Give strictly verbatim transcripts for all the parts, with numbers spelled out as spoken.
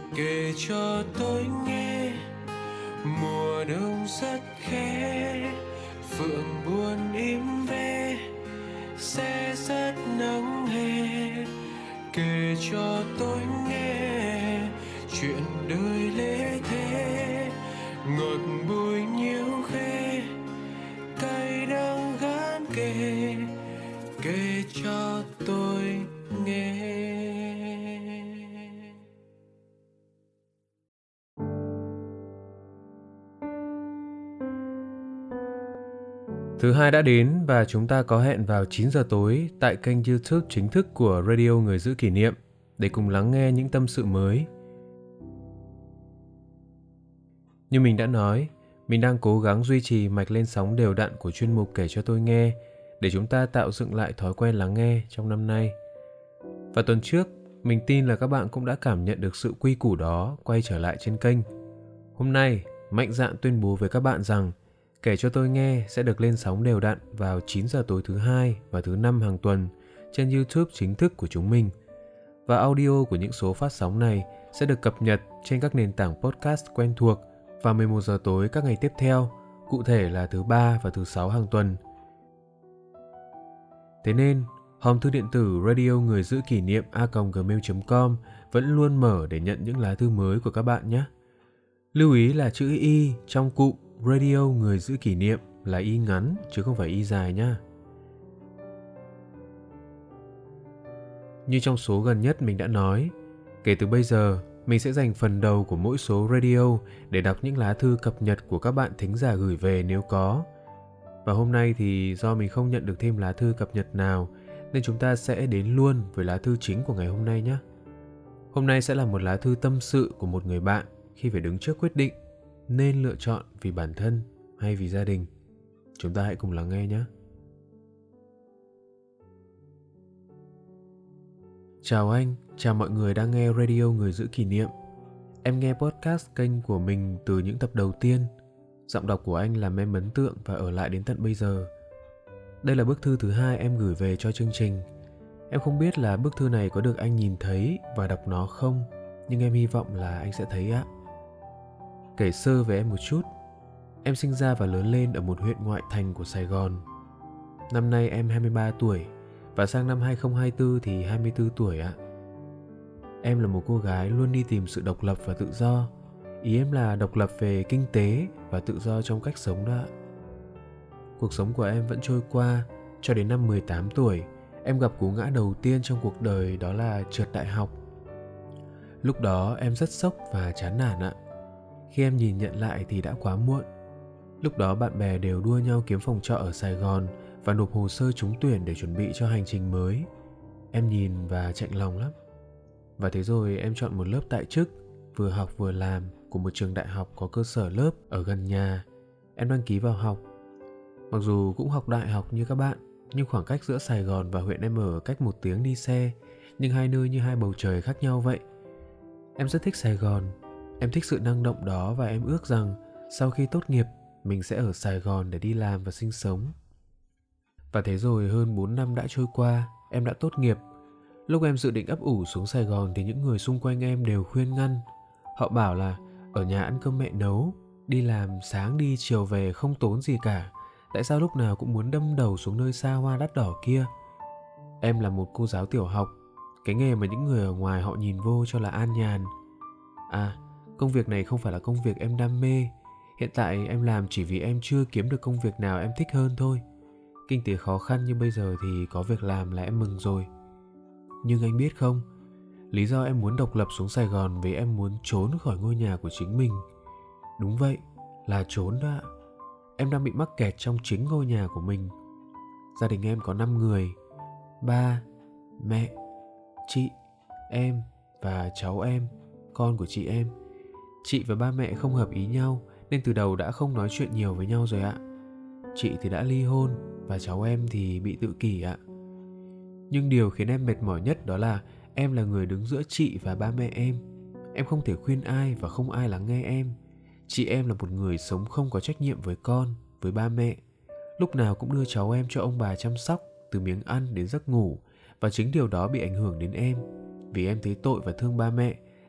kể cho tôi nghe. Mùa đông rất khẽ, phượng buồn im ve, sẽ rất nắng hè. Kể cho tôi nghe chuyện đời lễ thế, ngọt bùi nhiêu khê, cay đắng gắn kề. Kể cho tôi nghe. Thứ hai đã đến và chúng ta có hẹn vào chín giờ tối tại kênh YouTube chính thức của Radio Người Giữ Kỷ Niệm để cùng lắng nghe những tâm sự mới. Như mình đã nói, mình đang cố gắng duy trì mạch lên sóng đều đặn của chuyên mục Kể cho tôi nghe để chúng ta tạo dựng lại thói quen lắng nghe trong năm nay. Và tuần trước, mình tin là các bạn cũng đã cảm nhận được sự quy củ đó quay trở lại trên kênh. Hôm nay, mạnh dạn tuyên bố với các bạn rằng Kể cho tôi nghe sẽ được lên sóng đều đặn vào chín giờ tối thứ hai và thứ năm hàng tuần trên YouTube chính thức của chúng mình. Và audio của những số phát sóng này sẽ được cập nhật trên các nền tảng podcast quen thuộc vào mười một giờ tối các ngày tiếp theo, cụ thể là thứ ba và thứ sáu hàng tuần. Thế nên, hòm thư điện tử radio người giữ kỷ niệm a còng gmail chấm com vẫn luôn mở để nhận những lá thư mới của các bạn nhé. Lưu ý là chữ Y trong cụm Radio Người Giữ Kỷ Niệm là Y ngắn chứ không phải Y dài nhá. Như trong số gần nhất mình đã nói, kể từ bây giờ mình sẽ dành phần đầu của mỗi số radio để đọc những lá thư cập nhật của các bạn thính giả gửi về nếu có. Và hôm nay thì do mình không nhận được thêm lá thư cập nhật nào nên chúng ta sẽ đến luôn với lá thư chính của ngày hôm nay nhé. Hôm nay sẽ là một lá thư tâm sự của một người bạn khi phải đứng trước quyết định nên lựa chọn vì bản thân hay vì gia đình. Chúng ta hãy cùng lắng nghe nhé. Chào anh, chào mọi người đang nghe Radio Người Giữ Kỷ Niệm. Em nghe podcast kênh của mình từ những tập đầu tiên. Giọng đọc của anh làm em ấn tượng và ở lại đến tận bây giờ. Đây là bức thư thứ hai em gửi về cho chương trình. Em không biết là bức thư này có được anh nhìn thấy và đọc nó không, nhưng em hy vọng là anh sẽ thấy ạ. Kể sơ về em một chút. Em sinh ra và lớn lên ở một huyện ngoại thành của Sài Gòn. Năm nay em hai mươi ba tuổi và sang năm hai không hai tư thì hai mươi tư tuổi ạ. Em là một cô gái luôn đi tìm sự độc lập và tự do. Ý em là độc lập về kinh tế và tự do trong cách sống đó ạ. Cuộc sống của em vẫn trôi qua cho đến năm mười tám tuổi. Em gặp cú ngã đầu tiên trong cuộc đời, đó là trượt đại học. Lúc đó em rất sốc và chán nản ạ. Khi em nhìn nhận lại thì đã quá muộn. Lúc đó bạn bè đều đua nhau kiếm phòng trọ ở Sài Gòn và nộp hồ sơ trúng tuyển để chuẩn bị cho hành trình mới. Em nhìn và chạnh lòng lắm. Và thế rồi em chọn một lớp tại chức, vừa học vừa làm của một trường đại học có cơ sở lớp ở gần nhà. Em đăng ký vào học. Mặc dù cũng học đại học như các bạn, nhưng khoảng cách giữa Sài Gòn và huyện em ở cách một tiếng đi xe, nhưng hai nơi như hai bầu trời khác nhau vậy. Em rất thích Sài Gòn. Em thích sự năng động đó và em ước rằng sau khi tốt nghiệp, mình sẽ ở Sài Gòn để đi làm và sinh sống. Và thế rồi hơn bốn năm đã trôi qua, em đã tốt nghiệp. Lúc em dự định ấp ủ xuống Sài Gòn thì những người xung quanh em đều khuyên ngăn. Họ bảo là ở nhà ăn cơm mẹ nấu, đi làm sáng đi chiều về không tốn gì cả. Tại sao lúc nào cũng muốn đâm đầu xuống nơi xa hoa đắt đỏ kia? Em là một cô giáo tiểu học, cái nghề mà những người ở ngoài họ nhìn vô cho là an nhàn. À, công việc này không phải là công việc em đam mê. Hiện tại em làm chỉ vì em chưa kiếm được công việc nào em thích hơn thôi. Kinh tế khó khăn như bây giờ thì có việc làm là em mừng rồi. Nhưng anh biết không, lý do em muốn độc lập xuống Sài Gòn vì em muốn trốn khỏi ngôi nhà của chính mình. Đúng vậy, là trốn đó ạ. Em đang bị mắc kẹt trong chính ngôi nhà của mình. Gia đình em có năm người: ba, mẹ, chị, em và cháu em, con của chị em. Chị và ba mẹ không hợp ý nhau nên từ đầu đã không nói chuyện nhiều với nhau rồi ạ. Chị thì đã ly hôn và cháu em thì bị tự kỷ ạ. Nhưng điều khiến em mệt mỏi nhất đó là em là người đứng giữa chị và ba mẹ em. Em không thể khuyên ai và không ai lắng nghe em. Chị em là một người sống không có trách nhiệm với con, với ba mẹ. Lúc nào cũng đưa cháu em cho ông bà chăm sóc, từ miếng ăn đến giấc ngủ. Và chính điều đó bị ảnh hưởng đến em. Vì em thấy tội và thương ba mẹ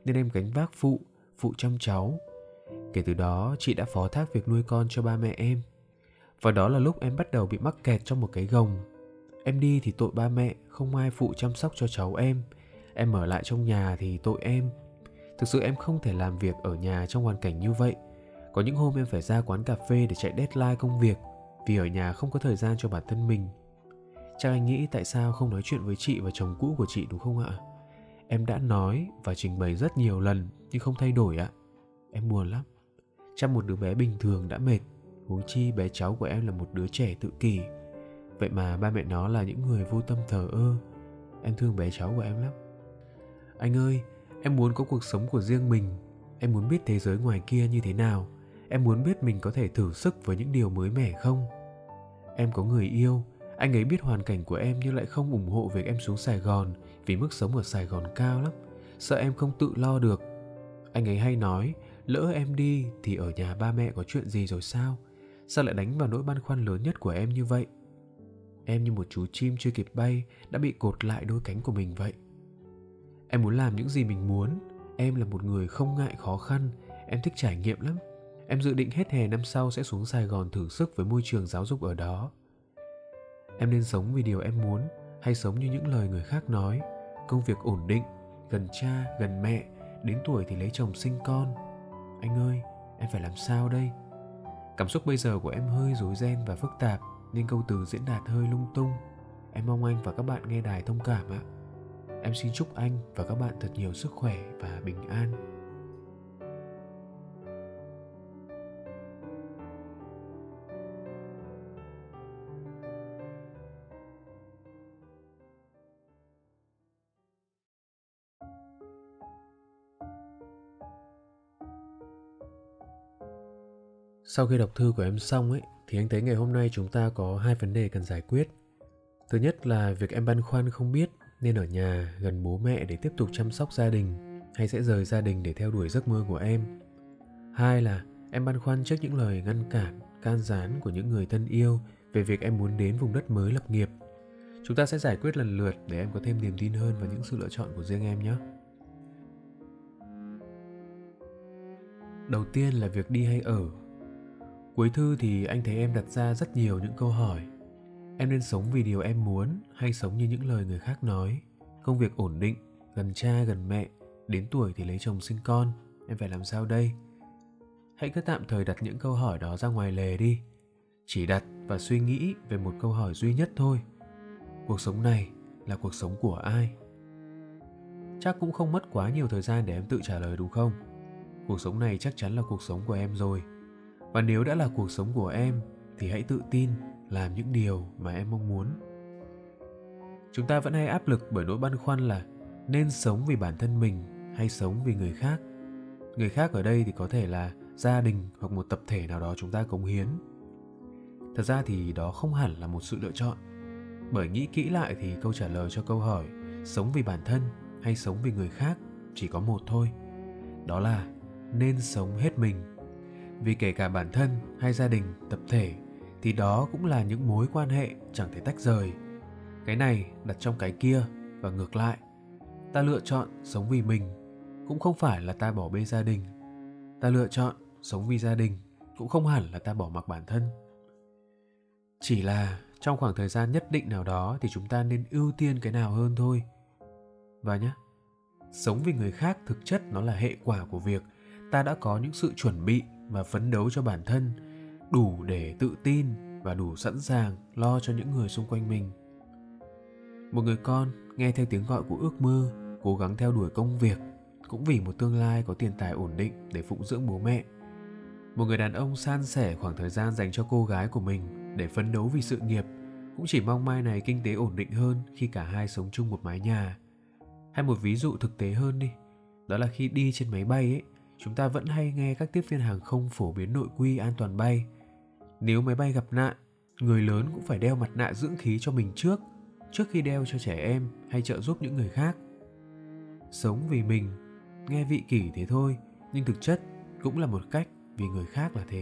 nên em gánh vác phụ, phụ chăm cháu. Kể từ đó, chị đã phó thác việc nuôi con cho ba mẹ em. Và đó là lúc em bắt đầu bị mắc kẹt trong một cái gồng. Em đi thì tội ba mẹ, không ai phụ chăm sóc cho cháu em. Em ở lại trong nhà thì tội em. Thực sự em không thể làm việc ở nhà trong hoàn cảnh như vậy. Có những hôm em phải ra quán cà phê để chạy deadline công việc, vì ở nhà không có thời gian cho bản thân mình. Chắc anh nghĩ tại sao không nói chuyện với chị và chồng cũ của chị đúng không ạ? Em đã nói và trình bày rất nhiều lần nhưng không thay đổi ạ. Em buồn lắm. Chăm một đứa bé bình thường đã mệt, huống chi bé cháu của em là một đứa trẻ tự kỷ. Vậy mà ba mẹ nó là những người vô tâm thờ ơ. Em thương bé cháu của em lắm. Anh ơi, em muốn có cuộc sống của riêng mình. Em muốn biết thế giới ngoài kia như thế nào. Em muốn biết mình có thể thử sức với những điều mới mẻ không. Em có người yêu. Anh ấy biết hoàn cảnh của em nhưng lại không ủng hộ việc em xuống Sài Gòn, vì mức sống ở Sài Gòn cao lắm, sợ em không tự lo được. Anh ấy hay nói, lỡ em đi thì ở nhà ba mẹ có chuyện gì rồi sao? Sao lại đánh vào nỗi băn khoăn lớn nhất của em như vậy? Em như một chú chim chưa kịp bay đã bị cột lại đôi cánh của mình vậy. Em muốn làm những gì mình muốn. Em là một người không ngại khó khăn. Em thích trải nghiệm lắm. Em dự định hết hè năm sau sẽ xuống Sài Gòn thử sức với môi trường giáo dục ở đó. Em nên sống vì điều em muốn, hay sống như những lời người khác nói, công việc ổn định, gần cha, gần mẹ, đến tuổi thì lấy chồng sinh con. Anh ơi, em phải làm sao đây? Cảm xúc bây giờ của em hơi rối ren và phức tạp, nên câu từ diễn đạt hơi lung tung. Em mong anh và các bạn nghe đài thông cảm ạ. Em xin chúc anh và các bạn thật nhiều sức khỏe và bình an. Sau khi đọc thư của em xong ấy, thì anh thấy ngày hôm nay chúng ta có hai vấn đề cần giải quyết. Thứ nhất là việc em băn khoăn không biết nên ở nhà gần bố mẹ để tiếp tục chăm sóc gia đình, hay sẽ rời gia đình để theo đuổi giấc mơ của em. Hai là em băn khoăn trước những lời ngăn cản, can gián của những người thân yêu về việc em muốn đến vùng đất mới lập nghiệp. Chúng ta sẽ giải quyết lần lượt để em có thêm niềm tin hơn vào những sự lựa chọn của riêng em nhé. Đầu tiên là việc đi hay ở. Cuối thư thì anh thấy em đặt ra rất nhiều những câu hỏi. Em nên sống vì điều em muốn hay sống như những lời người khác nói? Công việc ổn định, gần cha gần mẹ, đến tuổi thì lấy chồng sinh con. Em phải làm sao đây? Hãy cứ tạm thời đặt những câu hỏi đó ra ngoài lề đi. Chỉ đặt và suy nghĩ về một câu hỏi duy nhất thôi. Cuộc sống này là cuộc sống của ai? Chắc cũng không mất quá nhiều thời gian để em tự trả lời đúng không? Cuộc sống này chắc chắn là cuộc sống của em rồi. Và nếu đã là cuộc sống của em thì hãy tự tin làm những điều mà em mong muốn. Chúng ta vẫn hay áp lực bởi nỗi băn khoăn là nên sống vì bản thân mình hay sống vì người khác. Người khác ở đây thì có thể là gia đình hoặc một tập thể nào đó chúng ta cống hiến. Thật ra thì đó không hẳn là một sự lựa chọn. Bởi nghĩ kỹ lại thì câu trả lời cho câu hỏi sống vì bản thân hay sống vì người khác chỉ có một thôi. Đó là nên sống hết mình. Vì kể cả bản thân hay gia đình, tập thể thì đó cũng là những mối quan hệ chẳng thể tách rời. Cái này đặt trong cái kia và ngược lại. Ta lựa chọn sống vì mình cũng không phải là ta bỏ bê gia đình. Ta lựa chọn sống vì gia đình cũng không hẳn là ta bỏ mặc bản thân. Chỉ là trong khoảng thời gian nhất định nào đó thì chúng ta nên ưu tiên cái nào hơn thôi. Và nhé, sống vì người khác thực chất nó là hệ quả của việc ta đã có những sự chuẩn bị và phấn đấu cho bản thân, đủ để tự tin và đủ sẵn sàng lo cho những người xung quanh mình. Một người con nghe theo tiếng gọi của ước mơ, cố gắng theo đuổi công việc, cũng vì một tương lai có tiền tài ổn định để phụng dưỡng bố mẹ. Một người đàn ông san sẻ khoảng thời gian dành cho cô gái của mình để phấn đấu vì sự nghiệp, cũng chỉ mong mai này kinh tế ổn định hơn khi cả hai sống chung một mái nhà. Hay một ví dụ thực tế hơn đi, đó là khi đi trên máy bay ấy, chúng ta vẫn hay nghe các tiếp viên hàng không phổ biến nội quy an toàn bay. Nếu máy bay gặp nạn, người lớn cũng phải đeo mặt nạ dưỡng khí cho mình trước, trước khi đeo cho trẻ em hay trợ giúp những người khác. Sống vì mình, nghe vị kỷ thế thôi, nhưng thực chất cũng là một cách vì người khác là thế.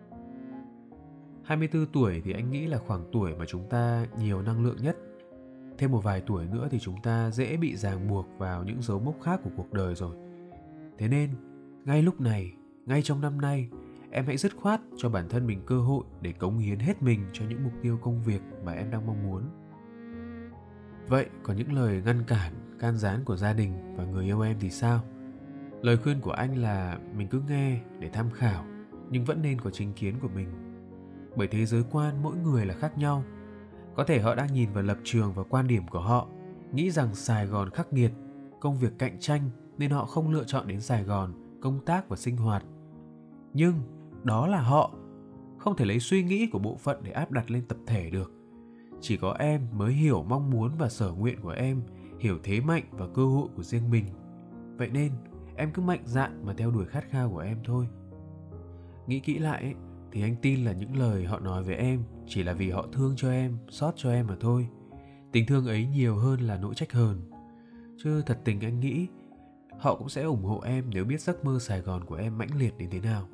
hai mươi tư tuổi thì anh nghĩ là khoảng tuổi mà chúng ta nhiều năng lượng nhất. thêm một vài tuổi nữa thì chúng ta dễ bị ràng buộc vào những dấu mốc khác của cuộc đời rồi. Thế nên, ngay lúc này, ngay trong năm nay, em hãy dứt khoát cho bản thân mình cơ hội để cống hiến hết mình cho những mục tiêu công việc mà em đang mong muốn. Vậy còn những lời ngăn cản, can gián của gia đình và người yêu em thì sao? Lời khuyên của anh là mình cứ nghe để tham khảo, nhưng vẫn nên có chính kiến của mình. Bởi thế giới quan mỗi người là khác nhau. Có thể họ đang nhìn vào lập trường và quan điểm của họ, nghĩ rằng Sài Gòn khắc nghiệt, công việc cạnh tranh nên họ không lựa chọn đến Sài Gòn công tác và sinh hoạt. Nhưng đó là họ, không thể lấy suy nghĩ của bộ phận để áp đặt lên tập thể được. Chỉ có em mới hiểu mong muốn và sở nguyện của em, hiểu thế mạnh và cơ hội của riêng mình. Vậy nên em cứ mạnh dạn mà theo đuổi khát khao của em thôi. Nghĩ kỹ lại ấy, thì anh tin là những lời họ nói với em chỉ là vì họ thương cho em, xót cho em mà thôi. Tình thương ấy nhiều hơn là nỗi trách hờn. Chứ thật tình anh nghĩ họ cũng sẽ ủng hộ em nếu biết giấc mơ Sài Gòn của em mãnh liệt đến thế nào.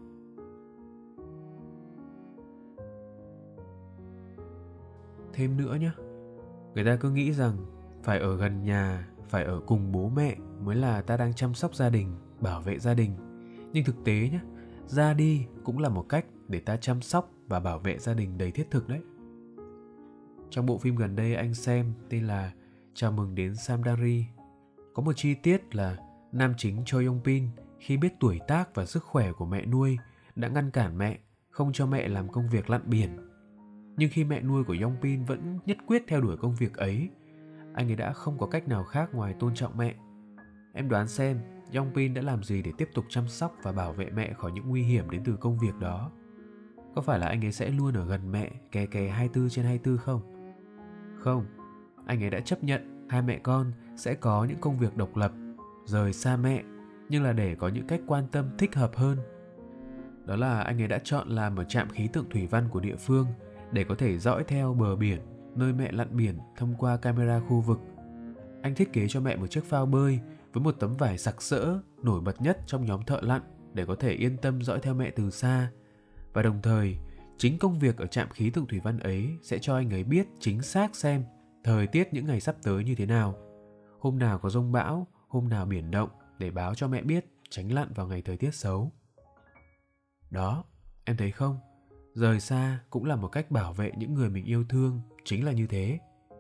Thêm nữa nhé, người ta cứ nghĩ rằng phải ở gần nhà, phải ở cùng bố mẹ mới là ta đang chăm sóc gia đình, bảo vệ gia đình. Nhưng thực tế nhé, ra đi cũng là một cách để ta chăm sóc và bảo vệ gia đình đầy thiết thực đấy. Trong bộ phim gần đây anh xem tên là Chào mừng đến Samdari, có một chi tiết là nam chính Choi Yong Pin khi biết tuổi tác và sức khỏe của mẹ nuôi đã ngăn cản mẹ, không cho mẹ làm công việc lặn biển. Nhưng khi mẹ nuôi của Yong Pin vẫn nhất quyết theo đuổi công việc ấy, anh ấy đã không có cách nào khác ngoài tôn trọng mẹ. Em đoán xem Yong Pin đã làm gì để tiếp tục chăm sóc và bảo vệ mẹ khỏi những nguy hiểm đến từ công việc đó? Có phải là anh ấy sẽ luôn ở gần mẹ, kè kè hai mươi bốn trên hai mươi bốn không? Không, anh ấy đã chấp nhận hai mẹ con sẽ có những công việc độc lập, rời xa mẹ, nhưng là để có những cách quan tâm thích hợp hơn. Đó là anh ấy đã chọn làm ở trạm khí tượng thủy văn của địa phương để có thể dõi theo bờ biển, nơi mẹ lặn biển thông qua camera khu vực. Anh thiết kế cho mẹ một chiếc phao bơi với một tấm vải sặc sỡ, nổi bật nhất trong nhóm thợ lặn để có thể yên tâm dõi theo mẹ từ xa. Và đồng thời, chính công việc ở trạm khí tượng thủy văn ấy sẽ cho anh ấy biết chính xác xem thời tiết những ngày sắp tới như thế nào. Hôm nào có dông bão, hôm nào biển động để báo cho mẹ biết tránh lặn vào ngày thời tiết xấu. Đó, em thấy không? Rời xa cũng là một cách bảo vệ những người mình yêu thương, chính là như thế.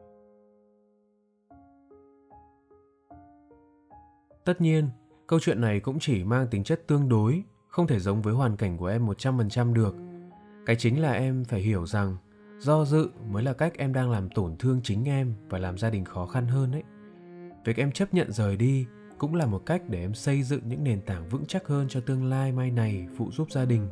Tất nhiên, câu chuyện này cũng chỉ mang tính chất tương đối, không thể giống với hoàn cảnh của em một trăm phần trăm được. Cái chính là em phải hiểu rằng do dự mới là cách em đang làm tổn thương chính em và làm gia đình khó khăn hơn ấy. Việc em chấp nhận rời đi cũng là một cách để em xây dựng những nền tảng vững chắc hơn cho tương lai mai này phụ giúp gia đình.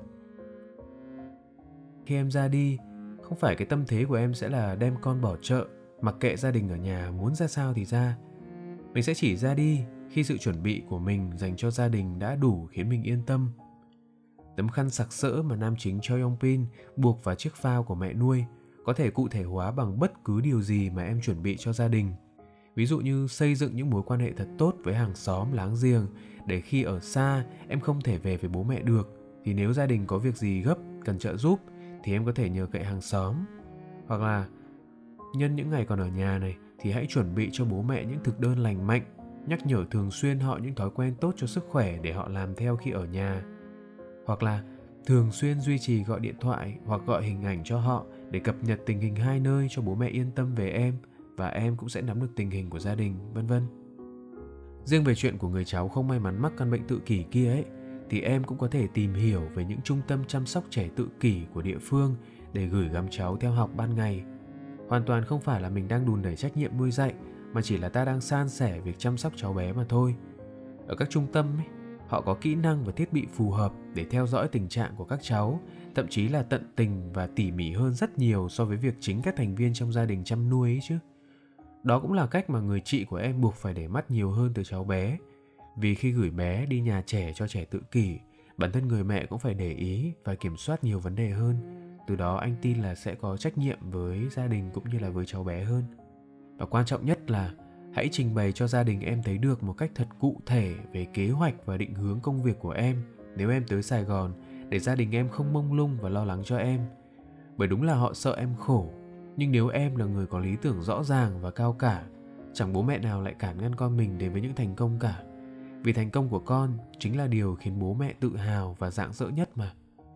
Khi em ra đi, không phải cái tâm thế của em sẽ là đem con bỏ chợ, mặc kệ gia đình ở nhà muốn ra sao thì ra. Mình sẽ chỉ ra đi khi sự chuẩn bị của mình dành cho gia đình đã đủ khiến mình yên tâm. Tấm khăn sặc sỡ mà nam chính Choi Yong Pin buộc vào chiếc phao của mẹ nuôi có thể cụ thể hóa bằng bất cứ điều gì mà em chuẩn bị cho gia đình. Ví dụ như xây dựng những mối quan hệ thật tốt với hàng xóm, láng giềng để khi ở xa em không thể về với bố mẹ được thì nếu gia đình có việc gì gấp cần trợ giúp thì em có thể nhờ cậy hàng xóm. Hoặc là nhân những ngày còn ở nhà này thì hãy chuẩn bị cho bố mẹ những thực đơn lành mạnh, nhắc nhở thường xuyên họ những thói quen tốt cho sức khỏe để họ làm theo khi ở nhà. Hoặc là thường xuyên duy trì gọi điện thoại hoặc gọi hình ảnh cho họ để cập nhật tình hình hai nơi cho bố mẹ yên tâm về em và em cũng sẽ nắm được tình hình của gia đình, vân vân. Riêng về chuyện của người cháu không may mắn mắc căn bệnh tự kỷ kia ấy, thì em cũng có thể tìm hiểu về những trung tâm chăm sóc trẻ tự kỷ của địa phương để gửi gắm cháu theo học ban ngày. Hoàn toàn không phải là mình đang đùn đẩy trách nhiệm nuôi dạy, mà chỉ là ta đang san sẻ việc chăm sóc cháu bé mà thôi. Ở các trung tâm ấy, họ có kỹ năng và thiết bị phù hợp để theo dõi tình trạng của các cháu, thậm chí là tận tình và tỉ mỉ hơn rất nhiều so với việc chính các thành viên trong gia đình chăm nuôi ấy chứ. Đó cũng là cách mà người chị của em buộc phải để mắt nhiều hơn từ cháu bé. Vì khi gửi bé đi nhà trẻ cho trẻ tự kỷ, bản thân người mẹ cũng phải để ý và kiểm soát nhiều vấn đề hơn. Từ đó anh tin là sẽ có trách nhiệm với gia đình cũng như là với cháu bé hơn. Và quan trọng nhất là hãy trình bày cho gia đình em thấy được một cách thật cụ thể về kế hoạch và định hướng công việc của em nếu em tới Sài Gòn, để gia đình em không mông lung và lo lắng cho em. Bởi đúng là họ sợ em khổ, Nhưng nếu em là người có lý tưởng rõ ràng và cao cả, chẳng bố mẹ nào lại cản ngăn con mình đến với những thành công cả. Vì thành công của con chính là điều khiến bố mẹ tự hào và rạng rỡ nhất mà.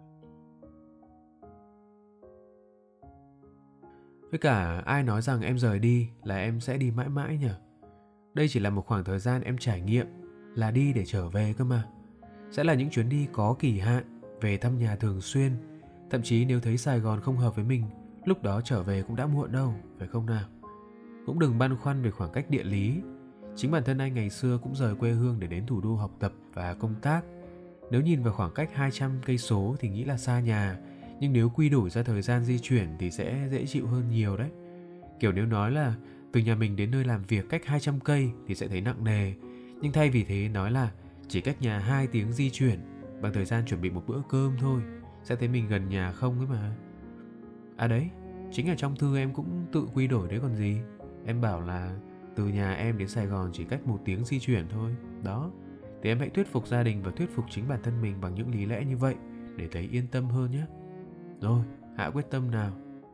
Với cả ai nói rằng em rời đi là em sẽ đi mãi mãi nhỉ? Đây chỉ là một khoảng thời gian em trải nghiệm, là đi để trở về cơ mà. Sẽ là những chuyến đi có kỳ hạn, về thăm nhà thường xuyên. Thậm chí nếu thấy Sài Gòn không hợp với mình, lúc đó trở về cũng đã muộn đâu, phải không nào? Cũng đừng băn khoăn về khoảng cách địa lý. Chính bản thân anh ngày xưa cũng rời quê hương để đến thủ đô học tập và công tác. Nếu nhìn vào khoảng cách hai trăm cây số thì nghĩ là xa nhà, nhưng nếu quy đổi ra thời gian di chuyển thì sẽ dễ chịu hơn nhiều đấy. Kiểu nếu nói là từ nhà mình đến nơi làm việc cách hai trăm cây thì sẽ thấy nặng nề, nhưng thay vì thế nói là chỉ cách nhà hai tiếng di chuyển bằng thời gian chuẩn bị một bữa cơm thôi, sẽ thấy mình gần nhà không ấy mà. À đấy, chính ở trong thư em cũng tự quy đổi đấy còn gì. Em bảo là từ nhà em đến Sài Gòn chỉ cách một tiếng di chuyển thôi. Đó, thì em hãy thuyết phục gia đình và thuyết phục chính bản thân mình bằng những lý lẽ như vậy để thấy yên tâm hơn nhé. Rồi, hạ quyết tâm nào.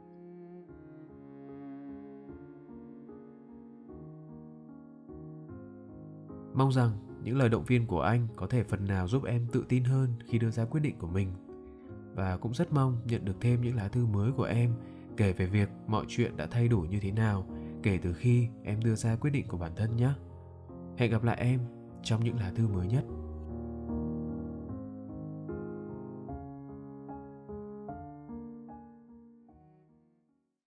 Mong rằng những lời động viên của anh có thể phần nào giúp em tự tin hơn khi đưa ra quyết định của mình. Và cũng rất mong nhận được thêm những lá thư mới của em kể về việc mọi chuyện đã thay đổi như thế nào kể từ khi em đưa ra quyết định của bản thân nhé. Hẹn gặp lại em trong những lá thư mới nhất.